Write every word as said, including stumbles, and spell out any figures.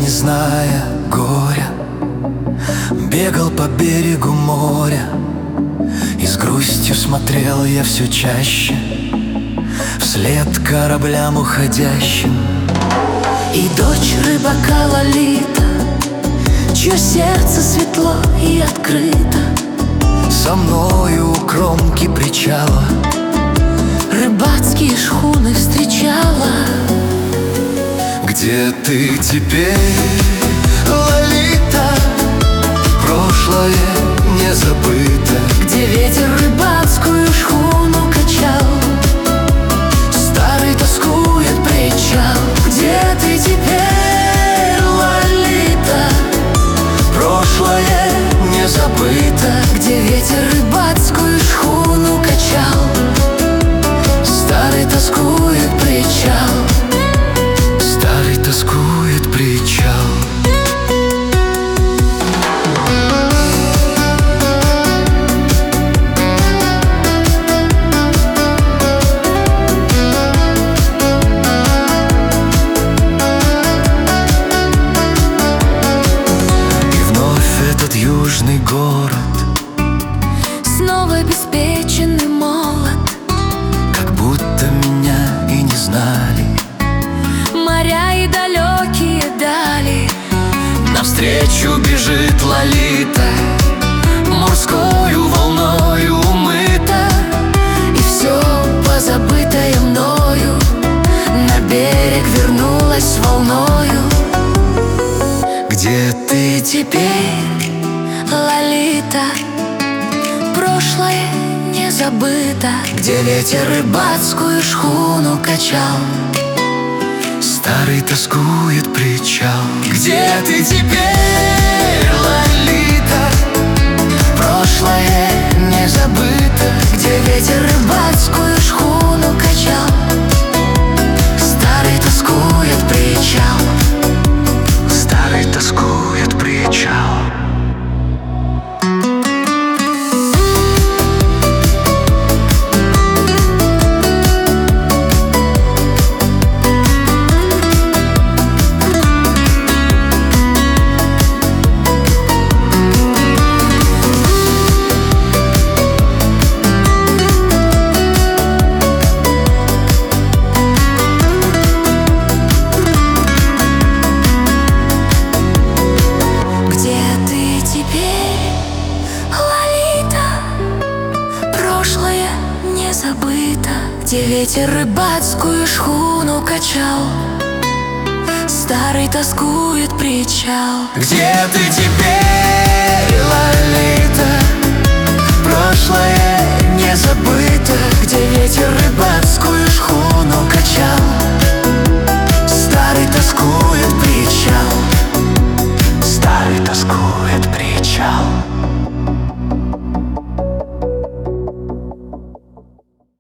не зная горя, бегал по берегу моря, и с грустью смотрел я все чаще вслед кораблям уходящим. И дочь рыбака Лолита, чье сердце светло и открыто, со мною у кромки причала рыбацкие шхуны встречала. Где ты теперь, Лолита? Прошлое не забыто. Где ветер рыбацкую шхуну качал, старый тоскует причал. Где ты теперь, Лолита? Прошлое не забыто. Где ветер рыбацкую шхуну качал, старый тоскует причал. Старый тоскует причал. Южный город, снова обеспеченный молод, как будто меня и не знали. Моря и далекие дали, навстречу бежит Лолита, морскою волною умыта. и все позабытое мною на берег вернулось волною. Где ты Теперь, Лолита, прошлое не забыто. Где ветер рыбацкую шхуну качал, старый тоскует причал. Где ты теперь, Лолита? Прошлое не забыто. Где ветер рыбацкую шхуну качал, старый тоскует причал. Старый тоскует причал. Где ветер рыбацкую шхуну качал, старый тоскует причал. Где ты теперь?